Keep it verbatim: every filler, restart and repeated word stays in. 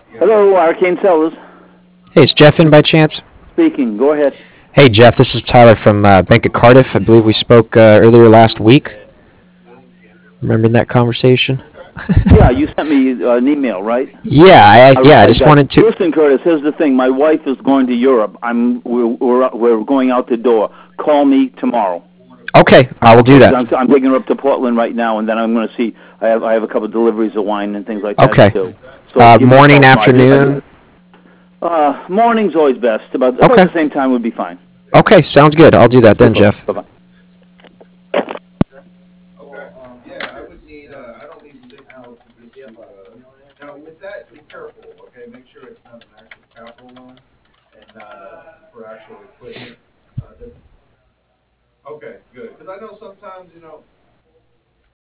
Hello, Arcane Sellers. Hey, is Jeff in by chance? Speaking. Go ahead. Hey, Jeff, this is Tyler from uh, Bank of Cardiff. I believe we spoke uh, earlier last week. Remember that conversation? Yeah, you sent me uh, an email, right? Yeah, I, I, yeah, I I just got. wanted to. Listen, Curtis. Here's the thing. My wife is going to Europe. I'm. We're we're, we're going out the door. Call me tomorrow. Okay, I will do Okay, 'cause that. I'm, I'm taking her up to Portland right now, and then I'm going to see. I have I have a couple of deliveries of wine and things like that to Okay, do. So uh, give me a call morning, tomorrow. I just, I afternoon. just, uh, morning's always best. About about Okay, the same time would be fine. okay, sounds good. I'll do that then, Super. Jeff. Bye bye. Okay. Yeah, I would need. Uh, I don't need six mil to get you. Uh, now with that, be careful. Okay, make sure it's not an actual capital loan and not uh, for actual equipment. Uh, that, okay, good. Because I know sometimes you know